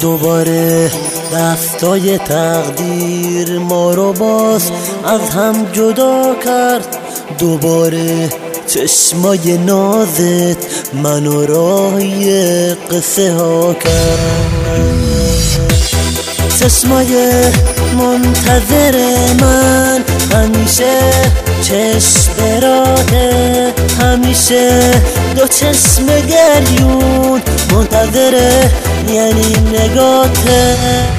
دوباره دستای تقدیر ما رو باز از هم جدا کرد، دوباره چشمای نازت منو راهی قصه ها کرد. چشمای منتظر من همیشه چشم براته، همیشه دو چشم گریون منتظره یعنی نگاته.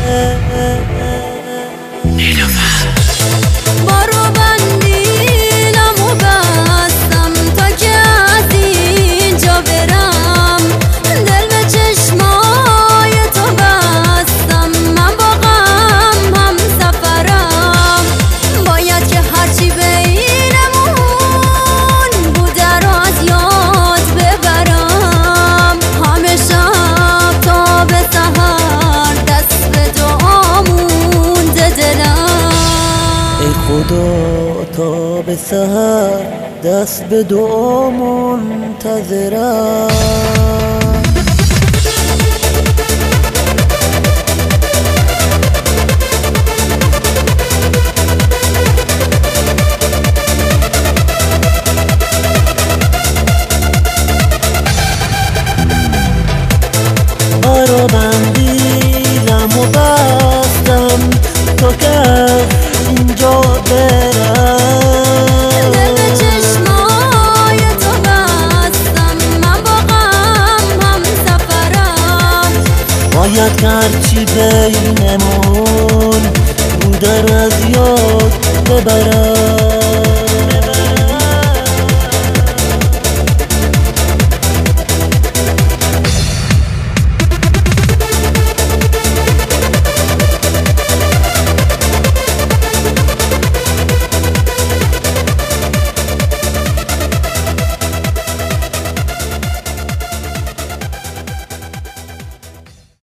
بارو بندیلم و بستم تا که از اینجا برم، دل به چشمای تو بستم، من با غم هم سفرم. باید که هرچی بینمون بوده رو از یاد ببرم، همه شب تا به سحر دست به دعا مونده دلم. ای خدا تا به سحر دست به دعا منتظرم. بارو بندیدم و بستم تا که از اینجا برم، دل به چشمای تو بستم، من با غم هم سفرم. باید که هرچی بینمون بوده رو از یاد ببرم.